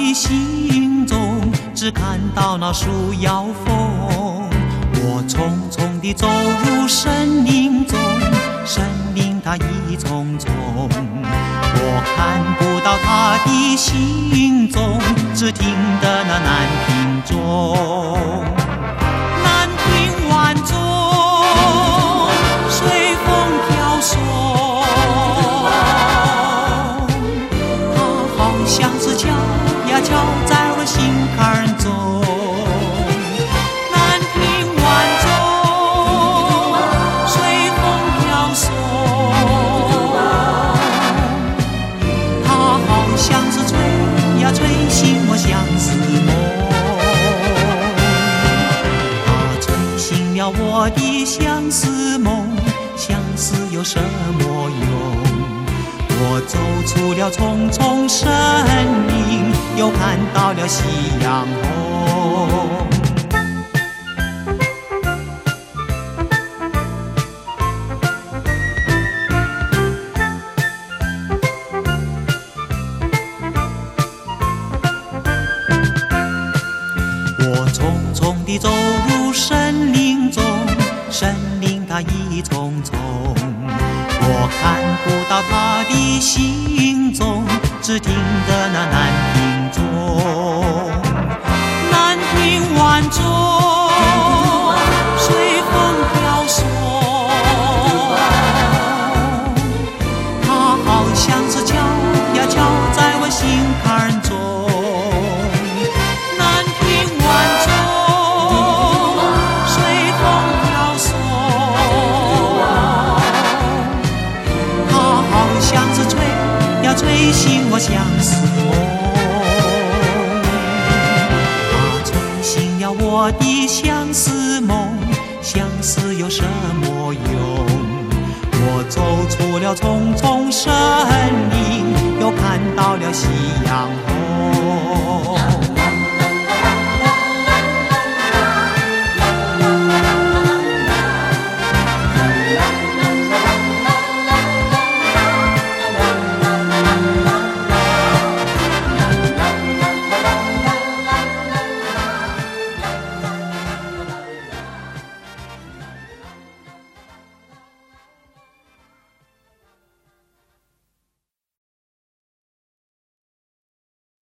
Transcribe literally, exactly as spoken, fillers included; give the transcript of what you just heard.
的心中，只看到那树摇风。我匆匆地走入森林中，森林它一丛丛，我看不到他的行踪，只听得那南屏钟，南屏晚钟，随风飘送，它好像是敲呀敲在我心坎中。南屏晚钟，随风飘送，它好像是吹呀吹醒我相思梦，它吹醒了我的相思梦，相思有什么用？我走出了丛丛森林，又看到了夕阳红。我匆匆地走入森林中，森林它一丛丛，我看不到它的行踪，只听得那南屏钟，南屏晚钟，随风飘送，它好像是敲呀敲在我心坎中。南屏晚钟，随风飘送，它好像是吹呀吹醒我相思梦，它吹醒了我的相思梦，相思有什么用？我走出了丛丛森林，又看到了夕阳红。